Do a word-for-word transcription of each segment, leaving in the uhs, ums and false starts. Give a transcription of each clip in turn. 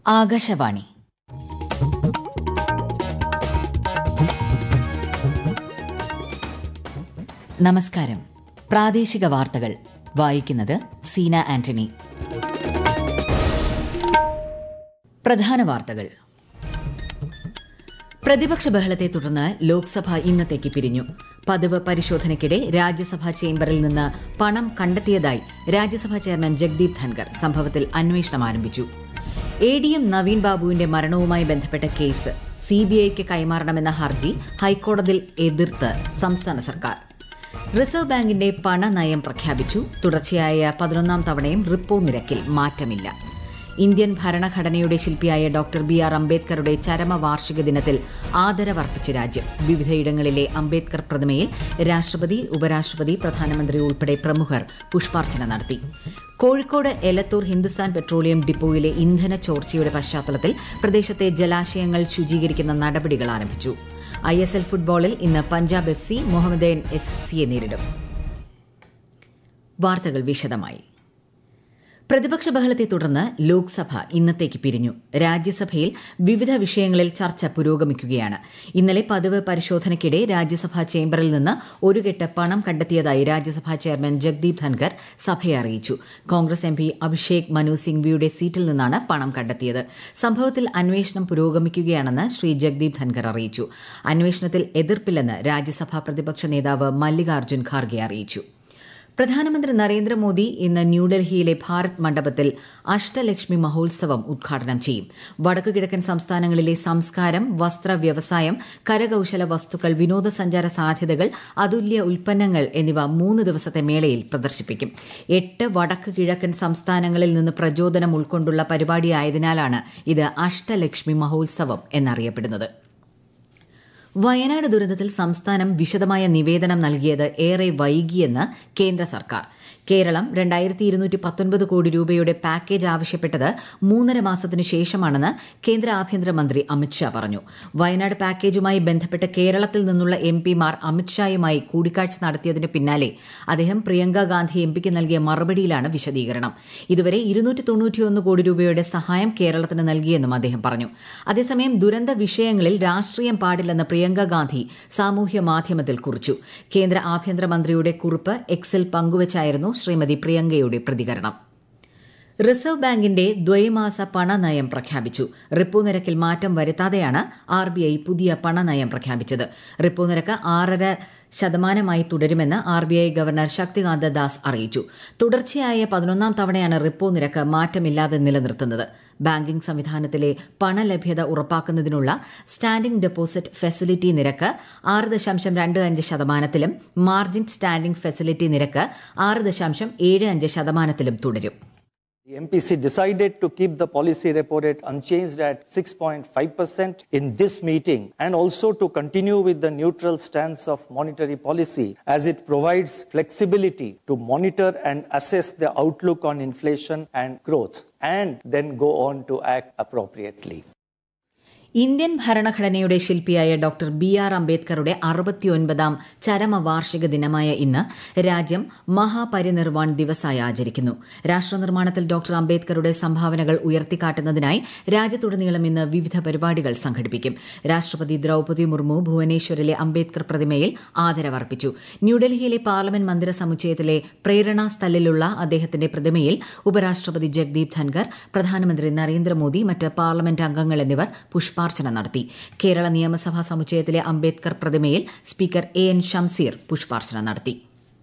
ആകാശവാണി. നമസ്കാരം. പ്രാദേശിക വാർത്തകൾ വായിക്കുന്നത് സീന ആന്റണി. പ്രധാന വാർത്തകൾ. പ്രതിപക്ഷ ബഹളത്തെ തുടർന്ന് ലോക്സഭ ഇന്നത്തേക്ക് പിരിഞ്ഞു. പതിവ് പരിശോധനയ്ക്കിടെ രാജ്യസഭാ ചേംബറിൽ നിന്ന് പണം കണ്ടെത്തിയതായി രാജ്യസഭാ ചെയർമാൻ ജഗ്ദീപ് ധൻഖർ. സംഭവത്തിൽ അന്വേഷണം ആരംഭിച്ചു. എ ഡി എം നവീൻ ബാബുവിന്റെ മരണവുമായി ബന്ധപ്പെട്ട കേസ് സിബിഐക്ക് കൈമാറണമെന്ന ഹർജി ഹൈക്കോടതിയിൽ എതിർത്ത് സംസ്ഥാന സർക്കാർ. റിസർവ് ബാങ്കിന്റെ പണനയം പ്രഖ്യാപിച്ചു. തുടർച്ചയായ പതിനൊന്നാം തവണയും റിപ്പോ നിരക്കിൽ മാറ്റമില്ല. ഇന്ത്യൻ ഭരണഘടനയുടെ ശില്പിയായ ഡോക്ടർ ബി ആർ അംബേദ്കറുടെ ചരമവാർഷിക ദിനത്തിൽ ആദരവർപ്പിച്ച് രാജ്യം. വിവിധയിടങ്ങളിലെ അംബേദ്കർ പ്രതിമയിൽ രാഷ്ട്രപതി, ഉപരാഷ്ട്രപതി, പ്രധാനമന്ത്രി ഉൾപ്പെടെ പ്രമുഖർ പുഷ്പാർച്ചന നടത്തി. കോഴിക്കോട് എലത്തൂർ ഹിന്ദുസ്ഥാൻ പെട്രോളിയം ഡിപ്പോയിലെ ഇന്ധന ചോർച്ചയുടെ പശ്ചാത്തലത്തിൽ പ്രദേശത്തെ ജലാശയങ്ങൾ ശുചീകരിക്കുന്ന നടപടികൾ ആരംഭിച്ചു. ഐ എസ് എൽ ഫുട്ബോളിൽ ഇന്ന് Punjab F C Mohammedan S സിയെ നേരിടും. വാർത്തകൾ വിശദമായി. പ്രതിപക്ഷ ബഹളത്തെ തുടർന്ന് ലോക്സഭ ഇന്നത്തേക്ക് പിരിഞ്ഞു. രാജ്യസഭയിൽ വിവിധ വിഷയങ്ങളിൽ ചർച്ച പുരോഗമിക്കുകയാണ്. ഇന്നലെ പതിവ് പരിശോധനയ്ക്കിടെ രാജ്യസഭാ ചേംബറിൽ നിന്ന് ഒരു കെട്ട് പണം കണ്ടെത്തിയതായി രാജ്യസഭാ ചെയർമാൻ ജഗ്ദീപ് ധൻഖർ സഭയെ അറിയിച്ചു. Congress M P Abhishek Manu സിംഗ്വിയുടെ സീറ്റിൽ നിന്നാണ് പണം കണ്ടെത്തിയത്. സംഭവത്തിൽ അന്വേഷണം പുരോഗമിക്കുകയാണെന്ന് ശ്രീ ജഗ്ദീപ് ധൻഖർ അറിയിച്ചു. അന്വേഷണത്തിൽ എതിർപ്പില്ലെന്ന് രാജ്യസഭാ പ്രതിപക്ഷ നേതാവ് മല്ലികാർജ്ജുൻ ഖാർഗെ അറിയിച്ചു. പ്രധാനമന്ത്രി നരേന്ദ്രമോദി ഇന്ന് ന്യൂഡൽഹിയിലെ ഭാരത് മണ്ഡപത്തിൽ അഷ്ടലക്ഷ്മി മഹോത്സവം ഉദ്ഘാടനം ചെയ്യും. വടക്കുകിഴക്കൻ സംസ്ഥാനങ്ങളിലെ സംസ്കാരം, വസ്ത്ര വ്യവസായം, കരകൌശല വസ്തുക്കൾ, വിനോദസഞ്ചാര സാധ്യതകൾ, അതുല്യ ഉൽപ്പന്നങ്ങൾ എന്നിവ മൂന്ന് ദിവസത്തെ മേളയിൽ പ്രദർശിപ്പിക്കും. എട്ട് വടക്ക് കിഴക്കൻ സംസ്ഥാനങ്ങളിൽ നിന്ന് പ്രചോദനം ഉൾക്കൊണ്ടുള്ള പരിപാടിയായതിനാലാണ് ഇത് അഷ്ടലക്ഷ്മി മഹോത്സവം എന്നറിയപ്പെടുന്നത്. വയനാട് ദുരന്തത്തിൽ സംസ്ഥാനം വിശദമായ നിവേദനം നൽകിയത് ഏറെ വൈകിയെന്ന് കേന്ദ്ര സർക്കാർ. കേരളം രണ്ടായിരത്തി ഇരുന്നൂറ്റി പത്തൊൻപത് കോടി രൂപയുടെ പാക്കേജ് ആവശ്യപ്പെട്ടത് മൂന്നര മാസത്തിനു ശേഷമാണെന്ന് കേന്ദ്ര ആഭ്യന്തരമന്ത്രി അമിത്ഷാ പറഞ്ഞു. വയനാട് പാക്കേജുമായി ബന്ധപ്പെട്ട് കേരളത്തിൽ നിന്നുള്ള എം പിമാർ അമിത്ഷായുമായി കൂടിക്കാഴ്ച നടത്തിയതിന് പിന്നാലെ അദ്ദേഹം പ്രിയങ്ക ഗാന്ധി എം പിക്ക് നൽകിയ മറുപടിയിലാണ് വിശദീകരണം. ഇതുവരെ ഇരുന്നൂറ്റി തൊണ്ണൂറ്റിയൊന്ന് കോടി രൂപയുടെ സഹായം കേരളത്തിന് നൽകിയെന്നും അദ്ദേഹം പറഞ്ഞു. അതേസമയം ദുരന്ത വിഷയങ്ങളിൽ രാഷ്ട്രീയം പാടില്ലെന്ന് പ്രിയങ്ക ഗാന്ധി സാമൂഹ്യ മാധ്യമത്തിൽ കുറിച്ചു. കേന്ദ്ര ആഭ്യന്തരമന്ത്രിയുടെ കുറിപ്പ് എക്സിൽ പങ്കുവച്ചായിരുന്നു ശ്രീമതി പ്രിയങ്കയുടെ പ്രതികരണം. റിസർവ് ബാങ്കിന്റെ ദ്വൈമാസ പണനയം പ്രഖ്യാപിച്ചു. റിപ്പോ നിരക്കിൽ മാറ്റം വരുത്താതെയാണ് ആർ ബി ഐ പുതിയ പണനയം പ്രഖ്യാപിച്ചത്. റിപ്പോ നിരക്ക് ആറര ശതമാനമായി തുടരുമെന്ന് R B I governor Shaktikanta Das അറിയിച്ചു. തുടർച്ചയായ പതിനൊന്നാം തവണയാണ് റിപ്പോ നിരക്ക് മാറ്റമില്ലാതെ നിലനിർത്തുന്നത്. ബാങ്കിംഗ് സംവിധാനത്തിലെ പണലഭ്യത ഉറപ്പാക്കുന്നതിനുള്ള സ്റ്റാൻഡിംഗ് ഡെപ്പോസിറ്റ് ഫെസിലിറ്റി നിരക്ക് ആറ് ദശാംശം രണ്ട് അഞ്ച് ശതമാനത്തിലും മാർജിൻ സ്റ്റാൻഡിംഗ് ഫെസിലിറ്റി നിരക്ക് ആറ് ദശാംശം ഏഴ് അഞ്ച് ശതമാനത്തിലും തുടരും. The M P C decided to keep the policy repo rate unchanged at six point five percent in this meeting and also to continue with the neutral stance of monetary policy as it provides flexibility to monitor and assess the outlook on inflation and growth and then go on to act appropriately. Indian ഭരണഘടനയുടെ ശില്പിയായ doctor B R അംബേദ്കറുടെ അറുപത്തിയൊൻപതാം ചരമവാർഷിക ദിനമായ ഇന്ന് രാജ്യം മഹാപരിനിർവാൺ ദിവസായി ആചരിക്കുന്നു. രാഷ്ട്രനിർമ്മാണത്തിൽ doctor അംബേദ്കറുടെ സംഭാവനകൾ ഉയർത്തിക്കാട്ടുന്നതിനായി രാജ്യത്തുടനീളം ഇന്ന് വിവിധ പരിപാടികൾ സംഘടിപ്പിക്കും. രാഷ്ട്രപതി ദ്രൌപദി മുർമു ഭുവനേശ്വറിലെ അംബേദ്കർ പ്രതിമയിൽ ആദരവർപ്പിച്ചു. ന്യൂഡൽഹിയിലെ പാർലമെന്റ് മന്ദിര സമുച്ചയത്തിലെ പ്രേരണാ സ്ഥലിലുള്ള അദ്ദേഹത്തിന്റെ പ്രതിമയിൽ ഉപരാഷ്ട്രപതി ജഗ്ദീപ് ധൻഖർ, പ്രധാനമന്ത്രി നരേന്ദ്രമോദി, മറ്റ് പാർലമെന്റ് അംഗങ്ങൾ എന്നിവർ പുഷ്പാർച്ചന നടത്തി. കേരള നിയമസഭാ സമുച്ചയത്തിലെ അംബേദ്കർ പ്രതിമയിൽ സ്പീക്കർ എ എൻ ഷംസീർ പുഷ്പാർച്ചന നടത്തി.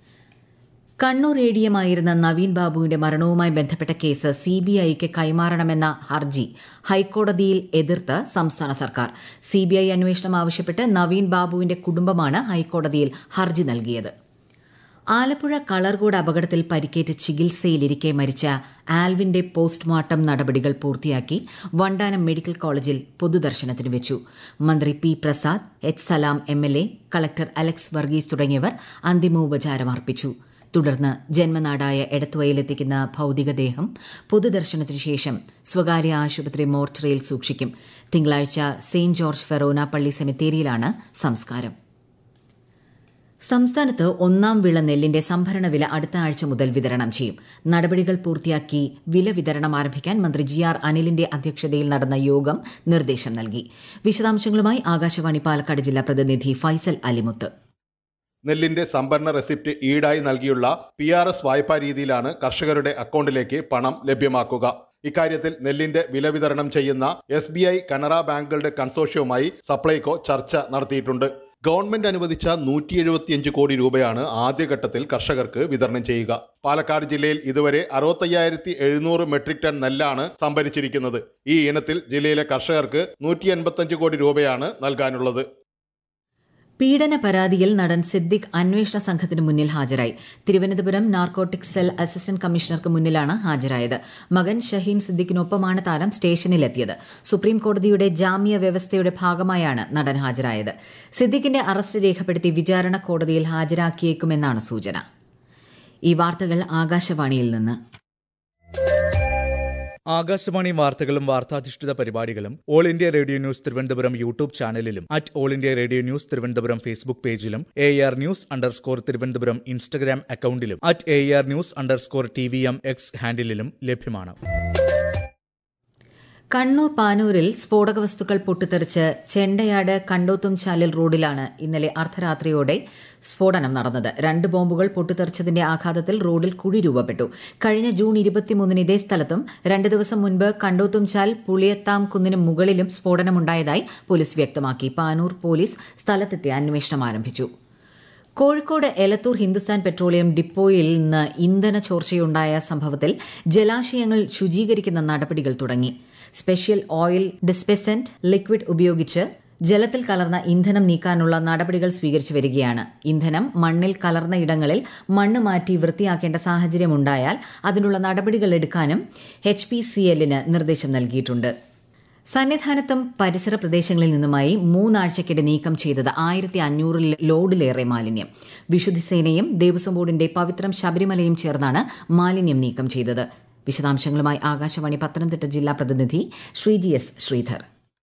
കണ്ണൂർ എ ഡി എം ആയിരുന്ന നവീൻ ബാബുവിന്റെ മരണവുമായി ബന്ധപ്പെട്ട കേസ് സിബിഐക്ക് കൈമാറണമെന്ന ഹർജി ഹൈക്കോടതിയിൽ എതിർത്ത് സംസ്ഥാന സർക്കാർ. സിബിഐ അന്വേഷണം ആവശ്യപ്പെട്ട് നവീൻ ബാബുവിന്റെ കുടുംബമാണ് ഹൈക്കോടതിയിൽ ഹർജി നൽകിയത്. ആലപ്പുഴ കളർകോട് അപകടത്തിൽ പരിക്കേറ്റ് ചികിത്സയിലിരിക്കെ മരിച്ച ആൽവിന്റെ പോസ്റ്റ്മോർട്ടം നടപടികൾ പൂർത്തിയാക്കി വണ്ടാനം മെഡിക്കൽ കോളേജിൽ പൊതുദർശനത്തിന് വെച്ചു. മന്ത്രി P Prasad, H Salam M L A, collector Alex Varghese തുടങ്ങിയവർ അന്തിമോപചാരം അർപ്പിച്ചു. തുടർന്ന് ജന്മനാടായ എടത്തുവയിലെത്തിക്കുന്ന ഭൌതികദേഹം പൊതുദർശനത്തിനു ശേഷം സ്വകാര്യ ആശുപത്രി മോർച്ചറിയിൽ സൂക്ഷിക്കും. തിങ്കളാഴ്ച സെന്റ് ജോർജ് ഫെറോന പള്ളി സെമിത്തേരിയിലാണ് സംസ്കാരം. സംസ്ഥാനത്ത് ഒന്നാം വിള നെല്ലിന്റെ സംഭരണ വില അടുത്ത ആഴ്ച മുതൽ വിതരണം ചെയ്യും. നടപടികൾ പൂർത്തിയാക്കി വില വിതരണം ആരംഭിക്കാൻ മന്ത്രി ജി ആർ അനിലിന്റെ അധ്യക്ഷതയിൽ നടന്ന യോഗം നിർദ്ദേശം നൽകി. വിശദാംശങ്ങളുമായി ആകാശവാണി പാലക്കാട് ജില്ലാ പ്രതിനിധി ഫൈസൽ അലിമുത്ത്. നെല്ലിന്റെ സംഭരണ റെസിപ്റ്റ് ഈടായി നൽകിയുള്ള പി ആർ എസ് വായ്പാ രീതിയിലാണ് കർഷകരുടെ അക്കൗണ്ടിലേക്ക് പണം ലഭ്യമാക്കുക. ഇക്കാര്യത്തിൽ നെല്ലിന്റെ വില വിതരണം ചെയ്യുന്ന എസ് ബി ഐ കനറ ബാങ്കുകളുടെ കൺസോർഷ്യവുമായി സപ്ലൈകോ ചർച്ച നടത്തിയിട്ടുണ്ട്. ഗവൺമെന്റ് അനുവദിച്ച നൂറ്റി എഴുപത്തിയഞ്ച് കോടി രൂപയാണ് ആദ്യഘട്ടത്തിൽ കർഷകർക്ക് വിതരണം ചെയ്യുക. പാലക്കാട് ജില്ലയിൽ ഇതുവരെ അറുപത്തയ്യായിരത്തി എഴുന്നൂറ് മെട്രിക് ടൺ നെല്ലാണ് സംഭരിച്ചിരിക്കുന്നത്. ഈ ഇനത്തിൽ ജില്ലയിലെ കർഷകർക്ക് നൂറ്റി എൺപത്തിയഞ്ച് കോടി രൂപയാണ് നൽകാനുള്ളത്. പീഡന പരാതിയിൽ നടൻ സിദ്ദിഖ് അന്വേഷണ സംഘത്തിന് മുന്നിൽ ഹാജരായി. തിരുവനന്തപുരം നാർക്കോട്ടിക് സെൽ അസിസ്റ്റന്റ് കമ്മീഷണർക്ക് മുന്നിലാണ് ഹാജരായത്. മകൻ ഷഹീൻ സിദ്ദിഖിനൊപ്പമാണ് താരം സ്റ്റേഷനിലെത്തിയത്. സുപ്രീം കോടതിയുടെ ജാമ്യ വ്യവസ്ഥയുടെ ഭാഗമായാണ് നടൻ ഹാജരായത്. സിദ്ദിഖിന്റെ അറസ്റ്റ് രേഖപ്പെടുത്തി വിചാരണ കോടതിയിൽ ഹാജരാക്കിയേക്കുമെന്നാണ് സൂചന. ഈ വാർത്തകൾ ആകാശവാണിയിൽ നിന്ന്. ആകാശവാണി വാർത്തകളും വാർത്താധിഷ്ഠിത പരിപാടികളും all India radio news Thiruvananthapuram YouTube ചാനലിലും at all India radio news Thiruvananthapuram Facebook പേജിലും A R news underscore Thiruvananthapuram Instagram അക്കൌണ്ടിലും at A R news underscore T V M X ഹാൻഡിലും ലഭ്യമാണ്. കണ്ണൂർ പാനൂരിൽ സ്ഫോടക വസ്തുക്കൾ പൊട്ടിത്തെറിച്ച് ചെണ്ടയാട് കണ്ടോത്തുംചാലിൽ റോഡിലാണ് ഇന്നലെ അർദ്ധരാത്രിയോടെ സ്ഫോടനം നടന്നത്. രണ്ട് ബോംബുകൾ പൊട്ടിത്തെറിച്ചതിന്റെ ആഘാതത്തിൽ റോഡിൽ കുഴി രൂപപ്പെട്ടു. കഴിഞ്ഞ ജൂൺ ഇരുപത്തിമൂന്നിന് ഇതേ സ്ഥലത്തും രണ്ട് ദിവസം മുൻപ് കണ്ടോത്തുംചാൽ പുളിയത്താം കുന്നിന് മുകളിലും സ്ഫോടനമുണ്ടായതായി പോലീസ് വ്യക്തമാക്കി. പാനൂർ പോലീസ് സ്ഥലത്തെത്തി അന്വേഷണം ആരംഭിച്ചു. കോഴിക്കോട് എലത്തൂർ ഹിന്ദുസ്ഥാൻ പെട്രോളിയം ഡിപ്പോയിൽ നിന്ന് ഇന്ധന ചോർച്ചയുണ്ടായ സംഭവത്തിൽ ജലാശയങ്ങൾ ശുചീകരിക്കുന്ന നടപടികൾ തുടങ്ങി. സ്പെഷ്യൽ ഓയിൽ ഡിസ്പെസന്റ് ലിക്വിഡ് ഉപയോഗിച്ച് ജലത്തിൽ കലർന്ന ഇന്ധനം നീക്കാനുള്ള നടപടികൾ സ്വീകരിച്ചു വരികയാണ്. ഇന്ധനം മണ്ണിൽ കലർന്ന ഇടങ്ങളിൽ മണ്ണ് മാറ്റി വൃത്തിയാക്കേണ്ട സാഹചര്യമുണ്ടായാൽ അതിനുള്ള നടപടികൾ എടുക്കാനും എച്ച് പി സി എല്ലിന് നിർദ്ദേശം നൽകിയിട്ടുണ്ട്. സന്നിധാനത്തും പരിസര പ്രദേശങ്ങളിൽ നിന്നുമായി മൂന്നാഴ്ചയ്ക്കിടെ നീക്കം ചെയ്തത് ആയിരത്തി അഞ്ഞൂറ് ലോഡിലേറെ മാലിന്യം. വിശുദ്ധിസേനയും ദേവസ്വം ബോർഡിന്റെ പവിത്രം ശബരിമലയും ചേർന്നാണ് മാലിന്യം നീക്കം ചെയ്തത്. വിശദാംശങ്ങളുമായി ആകാശവാണി പത്തനംതിട്ട ജില്ലാ പ്രതിനിധി ശ്രീജി എസ് ശ്രീധർ.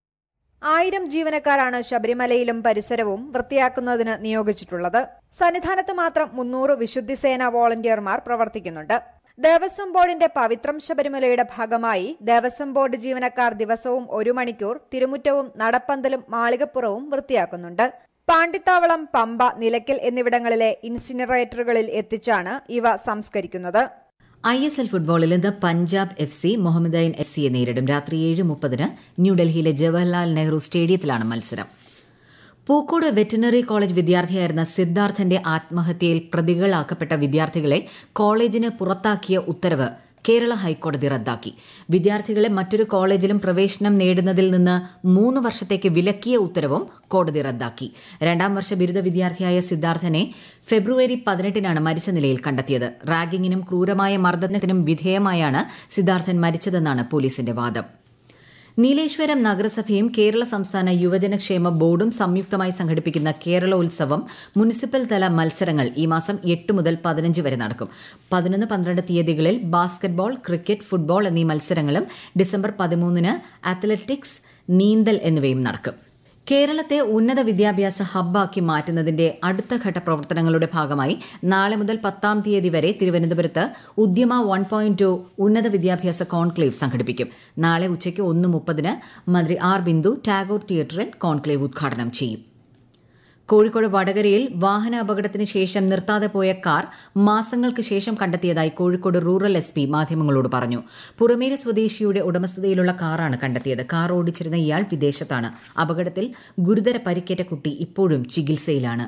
ആയിരം ജീവനക്കാരാണ് ശബരിമലയിലും പരിസരവും വൃത്തിയാക്കുന്നതിന് നിയോഗിച്ചിട്ടുള്ളത്. സന്നിധാനത്ത് മാത്രം മുന്നൂറ് വിശുദ്ധിസേന വോളണ്ടിയർമാർ പ്രവർത്തിക്കുന്നുണ്ട്. ദേവസ്വം ബോർഡിന്റെ പവിത്രം ശബരിമലയുടെ ഭാഗമായി ദേവസ്വം ബോർഡ് ജീവനക്കാർ ദിവസവും ഒരു മണിക്കൂർ തിരുമുറ്റവും നടപ്പന്തലും മാളികപ്പുറവും വൃത്തിയാക്കുന്നുണ്ട്. പാണ്ടിത്താവളം, പമ്പ, നിലയ്ക്കൽ എന്നിവിടങ്ങളിലെ ഇൻസിനറേറ്ററുകളിൽ എത്തിച്ചാണ് ഇവ സംസ്കരിക്കുന്നത്. ഐ എസ് എൽ ഫുട്ബോളിൽ ഇന്ന് Punjab F C Mohammedan F സിയെ നേരിടും. രാത്രി ഏഴ് മുപ്പതിന് ന്യൂഡൽഹിയിലെ ജവഹർലാൽ നെഹ്റു സ്റ്റേഡിയത്തിലാണ് മത്സരം. പൂക്കോട് വെറ്റിനറി കോളേജ് വിദ്യാർത്ഥിയായിരുന്ന സിദ്ധാർത്ഥന്റെ ആത്മഹത്യയിൽ പ്രതികളാക്കപ്പെട്ട വിദ്യാർത്ഥികളെ കോളേജിന് പുറത്താക്കിയ ഉത്തരവ് കേരള ഹൈക്കോടതി റദ്ദാക്കി. വിദ്യാർത്ഥികളെ മറ്റൊരു കോളേജിലും പ്രവേശനം നേടുന്നതിൽ നിന്ന് മൂന്ന് വർഷത്തേക്ക് വിലക്കിയ ഉത്തരവും കോടതി റദ്ദാക്കി. രണ്ടാം വർഷ ബിരുദ വിദ്യാർത്ഥിയായ സിദ്ധാർത്ഥനെ ഫെബ്രുവരി പതിനെട്ടിനാണ് മരിച്ച നിലയിൽ കണ്ടെത്തിയത്. റാഗിങ്ങിനും ക്രൂരമായ മർദ്ദനത്തിനും വിധേയമായാണ് സിദ്ധാർത്ഥൻ മരിച്ചതെന്നാണ് പോലീസിന്റെ വാദം. നീലേശ്വരം നഗരസഭയും കേരള സംസ്ഥാന യുവജനക്ഷേമ ബോർഡും സംയുക്തമായി സംഘടിപ്പിക്കുന്ന കേരളോത്സവം മുനിസിപ്പൽ തല മത്സരങ്ങൾ ഈ മാസം എട്ട് മുതൽ പതിനഞ്ച് വരെ നടക്കും. പതിനൊന്ന് പന്ത്രണ്ട് തീയതികളിൽ ബാസ്കറ്റ്ബോൾ, ക്രിക്കറ്റ്, ഫുട്ബോൾ എന്നീ മത്സരങ്ങളും ഡിസംബർ പതിമൂന്നിന് അത്ലറ്റിക്സ്, നീന്തൽ എന്നിവയും നടക്കും. കേരളത്തെ ഉന്നത വിദ്യാഭ്യാസ ഹബ്ബാക്കി മാറ്റുന്നതിന്റെ അടുത്തഘട്ട പ്രവർത്തനങ്ങളുടെ ഭാഗമായി നാളെ മുതൽ പത്താം തീയതി വരെ തിരുവനന്തപുരത്ത് ഉദ്യമ വൺ പോയിന്റ് ടു ഉന്നത വിദ്യാഭ്യാസ കോൺക്ലേവ് സംഘടിപ്പിക്കും. നാളെ ഉച്ചയ്ക്ക് ഒന്ന് മുപ്പതിന് മന്ത്രി ആർ ബിന്ദു ടാഗോർ തിയേറ്ററിൽ കോൺക്ലേവ് ഉദ്ഘാടനം ചെയ്യും. കോഴിക്കോട് വടകരയിൽ വാഹന അപകടത്തിന് ശേഷം നിർത്താതെ പോയ കാർ മാസങ്ങൾക്ക് ശേഷം കണ്ടെത്തിയതായി കോഴിക്കോട് റൂറൽ എസ് പി മാധ്യമങ്ങളോട് പറഞ്ഞു. പുറമേരി സ്വദേശിയുടെ ഉടമസ്ഥതയിലുള്ള കാറാണ് കണ്ടെത്തിയത്. കാർ ഓടിച്ചിരുന്ന ഇയാൾ വിദേശത്താണ്. അപകടത്തിൽ ഗുരുതര പരിക്കേറ്റ കുട്ടി ഇപ്പോഴും ചികിത്സയിലാണ്.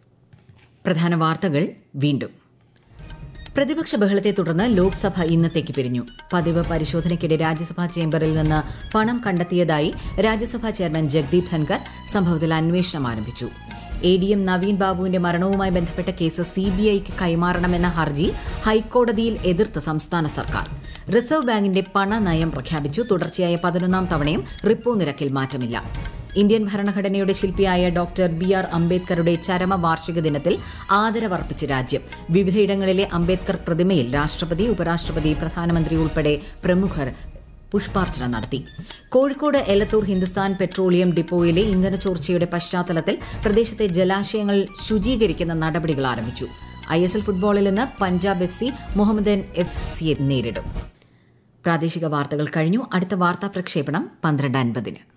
പ്രധാന വാർത്തകൾ വീണ്ടും. പ്രതിപക്ഷ ബഹളത്തെ തുടർന്ന് ലോക്സഭ ഇന്നത്തേക്ക് പിരിഞ്ഞു. പതിവ് പരിശോധനയ്ക്കിടെ രാജ്യസഭാ ചേംബറിൽ നിന്ന് പണം കണ്ടെത്തിയതായി രാജ്യസഭാ ചെയർമാൻ ജഗ്ദീപ് ധൻകർ. സംഭവത്തിൽ അന്വേഷണം ആരംഭിച്ചു. എ ഡി എം നവീൻ ബാബുവിന്റെ മരണവുമായി ബന്ധപ്പെട്ട കേസ് സിബിഐക്ക് കൈമാറണമെന്ന ഹർജി ഹൈക്കോടതിയിൽ എതിർത്ത് സംസ്ഥാന സർക്കാർ. റിസർവ് ബാങ്കിന്റെ പണനയം പ്രഖ്യാപിച്ചു. തുടർച്ചയായ പതിനൊന്നാം തവണയും റിപ്പോ നിരക്കിൽ മാറ്റമില്ല. ഇന്ത്യൻ ഭരണഘടനയുടെ ശില്പിയായ ഡോക്ടർ ബി ആർ അംബേദ്കറുടെ ചരമവാർഷിക ദിനത്തിൽ ആദരവർപ്പിച്ച് രാജ്യം. വിവിധയിടങ്ങളിലെ അംബേദ്കർ പ്രതിമയിൽ രാഷ്ട്രപതി, ഉപരാഷ്ട്രപതി, പ്രധാനമന്ത്രി ഉൾപ്പെടെ പ്രമുഖർ പുഷ്പാർച്ചന നടത്തി. കോഴിക്കോട് എലത്തൂർ ഹിന്ദുസ്ഥാൻ പെട്രോളിയം ഡിപ്പോയിലെ ഇന്ധന ചോർച്ചയുടെ പശ്ചാത്തലത്തിൽ പ്രദേശത്തെ ജലാശയങ്ങൾ ശുചീകരിക്കുന്ന നടപടികൾ ആരംഭിച്ചു. ഐ എസ് എൽ ഫുട്ബോളിൽ ഇന്ന് Punjab F C Mohammedan F സിയെ നേരിടും. പ്രാദേശിക വാർത്തകൾ കഴിഞ്ഞു. അടുത്ത വാർത്താ പ്രക്ഷേപണം പന്ത്രണ്ട് അൻപതിന്.